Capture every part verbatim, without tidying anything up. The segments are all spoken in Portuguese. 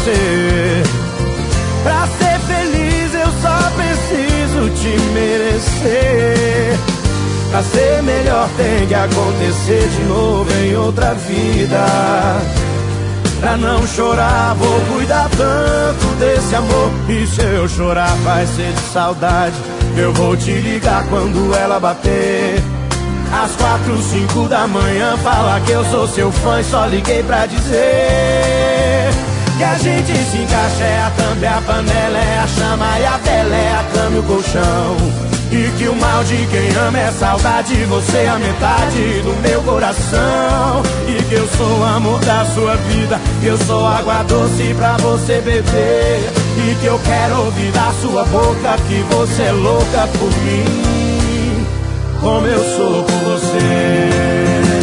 você. Pra ser feliz eu só preciso te merecer. Pra ser melhor tem que acontecer de novo em outra vida. Pra não chorar vou cuidar tanto desse amor. E se eu chorar vai ser de saudade. Eu vou te ligar quando ela bater. Às quatro, cinco da manhã, fala que eu sou seu fã e só liguei pra dizer que a gente se encaixa, é a thumb, a panela, é a chama e a vela, é a cama e o colchão. E que o mal de quem ama é saudade, você é a metade do meu coração. E que eu sou o amor da sua vida, que eu sou água doce pra você beber. E que eu quero ouvir da sua boca que você é louca por mim, como eu sou por você.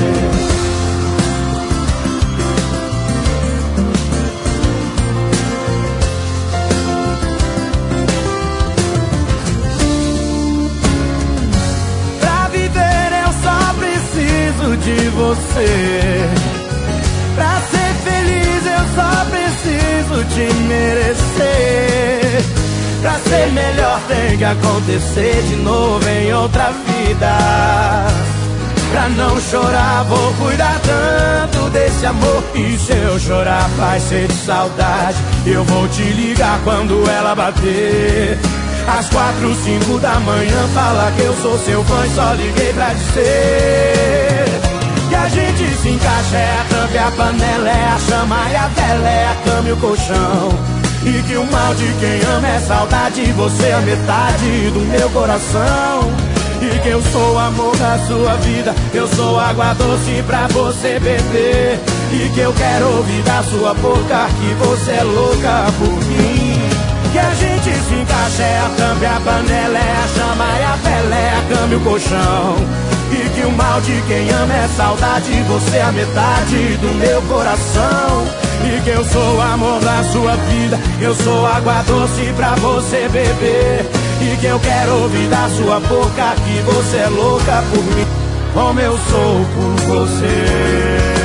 Pra viver eu só preciso de você. Pra ser feliz eu só preciso te merecer. Pra ser melhor tem que acontecer de novo em outra vida. Pra não chorar vou cuidar tanto desse amor. E se eu chorar vai ser de saudade. Eu vou te ligar quando ela bater. Às quatro, cinco da manhã, fala que eu sou seu fã e só liguei pra dizer que a gente se encaixa, é a tampa e a panela, é a chama e a vela, é a cama e o colchão. E que o mal de quem ama é saudade, você é a metade do meu coração. E que eu sou o amor da sua vida, eu sou água doce pra você beber. E que eu quero ouvir da sua boca que você é louca por mim. Que a gente se encaixa, é a tampa e a panela, é a chama e a vela, é a cama e o colchão. E que o mal de quem ama é saudade, você é a metade do meu coração. E que eu sou o amor da sua vida, eu sou água doce pra você beber. E que eu quero ouvir da sua boca que você é louca por mim, como eu sou por você.